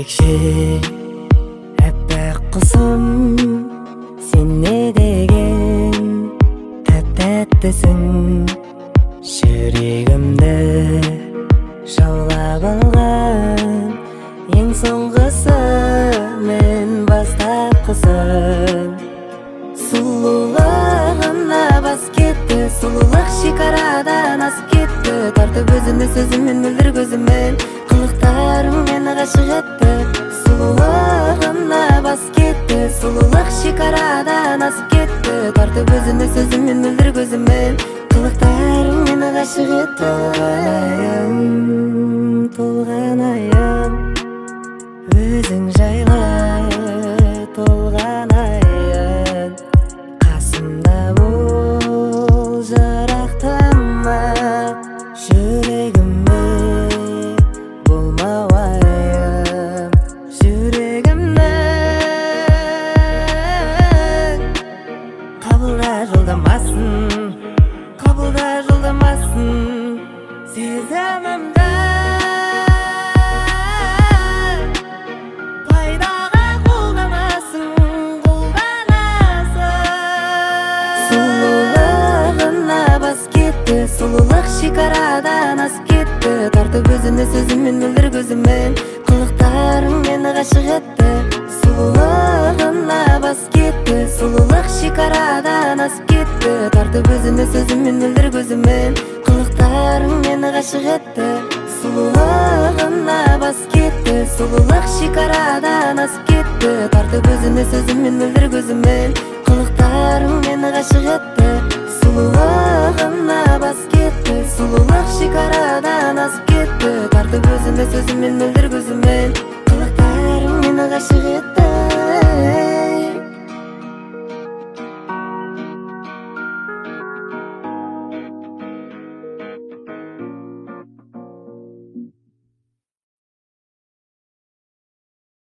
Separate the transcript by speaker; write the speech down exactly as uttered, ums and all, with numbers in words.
Speaker 1: Ерекше әппақ құсым, сен не деген тәп-тәттісің. Жүрегімді жаулап алған ең соңғысы мен бастапқысың. Сұлулығына бас кетті, сұлулық шекарадан асып кетті. Тартып өзіңді сөзімен, мөлдір көзімен, қылықтарың мені ғашық етті. Сұлулығына бас кетті, сұлулық шекарадан асып кетті. Тартып өзіңді сөзімен, мөлдір көзімен, қылықтарың мені ғашық етті. Толғанайын, толғанайын, өзің жайлы толғанайын. Қасымда бол, жырақтама, жүрегіме болмау айым. Жүрегімнің қабылда жолдамасын, қабылда жолдамасын. Сезімімді пайдаға қолданасың, қолданасың. Сұлулығына бас кетті, сұлулық шекарадан асып кетті. Тартып өзіңді сөзімен, мөлдір көзімен, қылықтарың мені ғашық етті. Сұлулығына бас кетті, сұлулық шекарадан асып кетті. Тартып өзіңді сөзімен, мөлдір көзімен, қылықтарың мені ғашық етті. Сұлулығына бас кетті, сұлулық шекарадан асып кетті. Тартып өзіңді сөзімен, мөлдір көзімен, қылықтарың мені ғашық етті. Сұлулығына бас кетті, сұлулық шекарадан асып кетті. Тартып өзіңді сөзімен,